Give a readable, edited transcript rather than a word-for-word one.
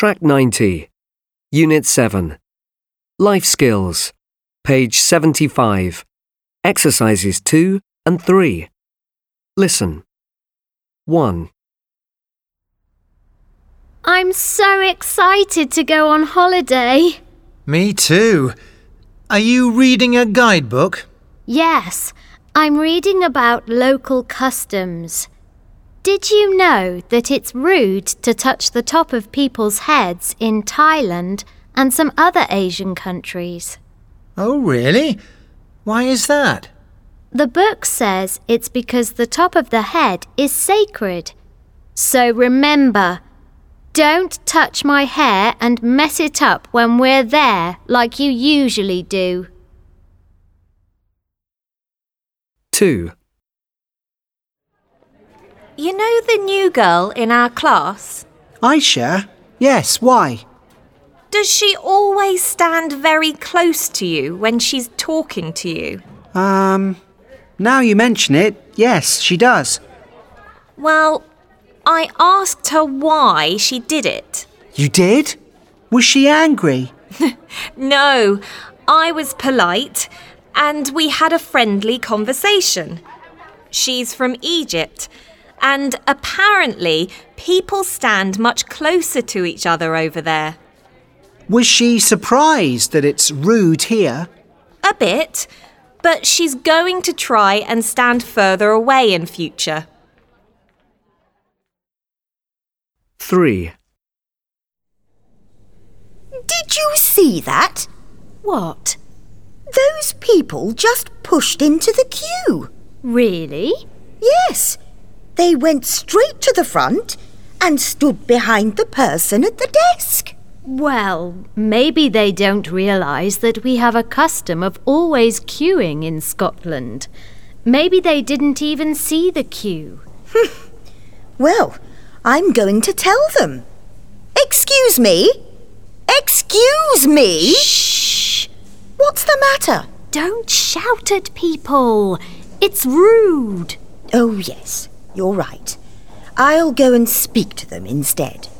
Track 90, Unit 7, Life Skills, page 75, Exercises 2 and 3. Listen. 1. I'm so excited to go on holiday. Me too. Are you reading a guidebook? Yes, I'm reading about local customs. Did you know that it's rude to touch the top of people's heads in Thailand and some other Asian countries? Oh, really? Why is that? The book says it's because the top of the head is sacred. So remember, don't touch my hair and mess it up when we're there like you usually do. 2. You know the new girl in our class? Aisha? Yes, why? Does she always stand very close to you when she's talking to you? Now you mention it, yes, she does. Well, I asked her why she did it. You did? Was she angry? No, I was polite and we had a friendly conversation. She's from Egypt and apparently people stand much closer to each other over there. Was she surprised that it's rude here? A bit, but she's going to try and stand further away in future. 3. Did you see that? What? Those people just pushed into the queue. Really? Yes, they went straight to the front and stood behind the person at the desk. Well, maybe they don't realise that we have a custom of always queuing in Scotland. Maybe they didn't even see the queue. Well, I'm going to tell them. Excuse me? Excuse me? Shh! What's the matter? Don't shout at people. It's rude. Oh, yes, you're right. I'll go and speak to them instead.